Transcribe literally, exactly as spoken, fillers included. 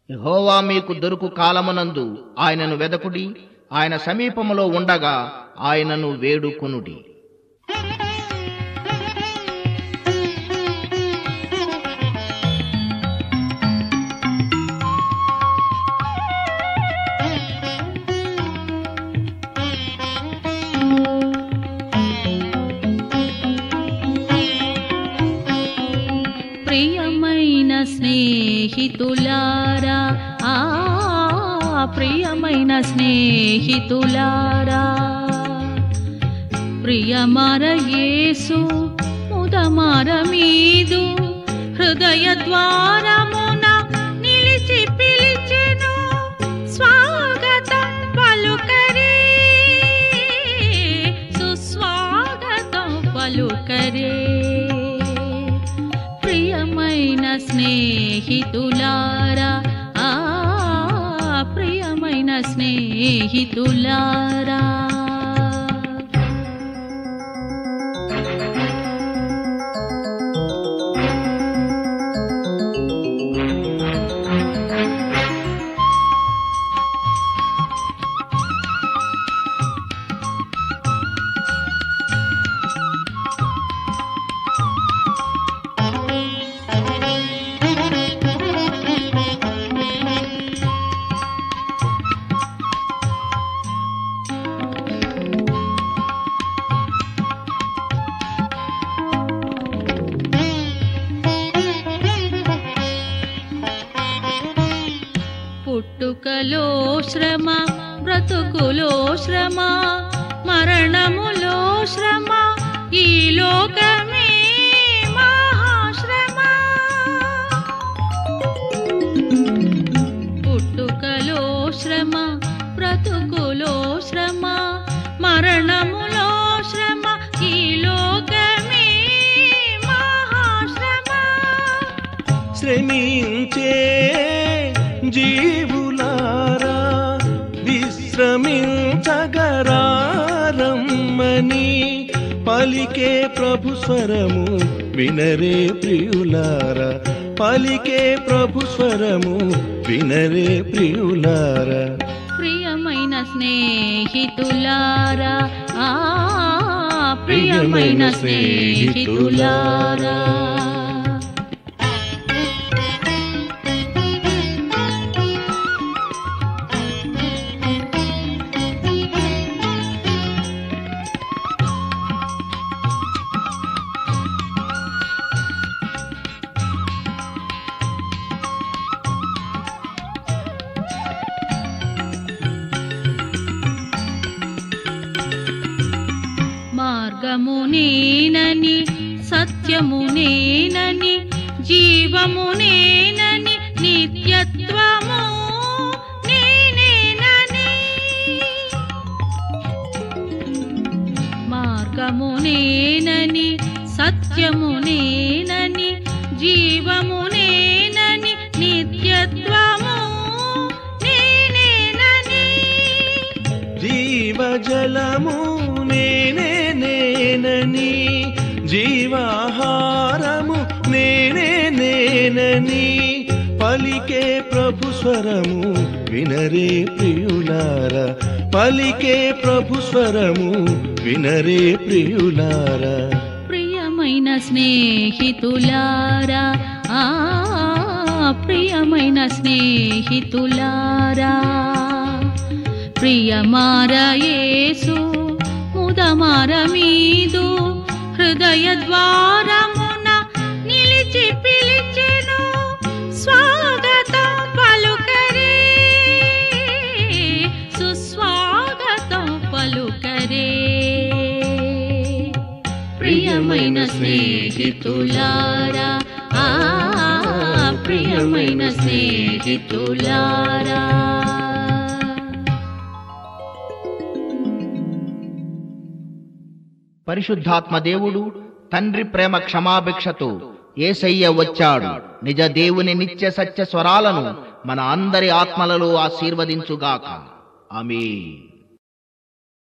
యెహోవా మీకు దొరుకు కాలమునందు ఆయనను వెదకుడి, ఆయన సమీపములో ఉండగా ఆయనను వేడుకొనుడి. ప్రియమైన స్నేహితులారా, ఆ ప్రియమైన స్నేహితులారా, ప్రియమర యేసు ముదమర మీదు హృదయ ద్వారమున నిలిచి పిలిచెను, స్వాగతం పలుకరే, సుస్వాగతం పలుకరే. ప్రియమైన స్నేహితులారా, ఆ ప్రియమైన స్నేహితులారా, పుట్టుకలో శ్రమ, బ్రతుకులో శ్రమ, మరణములో శ్రమ, ఈ లోకమే మహాశ్రమ. పుట్టుకలో శ్రమ, బ్రతుకులో శ్రమ, మరణములో శ్రమ, ఈ లోకమే మహాశ్రమ. శ్రమించే జీవులారా, విశ్రమించగరారమ్మని పలికే ప్రభు స్వరము వినరే ప్రియులారా, పలికే ప్రభు స్వరము వినరే ప్రియులారా. ప్రియమైన స్నేహితులారా, ఆ ప్రియమైన స్నేహితులారా, మార్గము నేనని, సత్యము నేనని, జీవము నేనని, నిత్యత్వము నేనేనని. మార్గము నేనని, సత్యము నేనని, జీవము నేనని, నిత్యత్వము నేనేనని. జీవజలము నేనే నేనని, జీవాహారము నేనే నేనని పలికే ప్రభు స్వరము వినరే ప్రియులారా, పలికే ప్రభు స్వరము వినరే ప్రియులారా. ప్రియమైన స్నేహితులారా, ఆ ప్రియమైన స్నేహితులారా, ప్రియమార యేసు ముదమర మీదు హృదయ ద్వారమున నిలిచి పిలిచెను, స్వాగతం పలుకరే, సుస్వాగతం పలుకరే. ప్రియమైన స్నేహితులారా, ఆ ప్రియమైన స్నేహితులారా. పరిశుద్ధాత్మ దేవుడు తండ్రి ప్రేమ క్షమాభిక్షతో యేసయ్య వచ్చాడు. నిజ దేవుని నిత్య సత్య స్వరాలను మన అందరి ఆత్మలలో ఆశీర్వదించుగాక. ఆమేన్.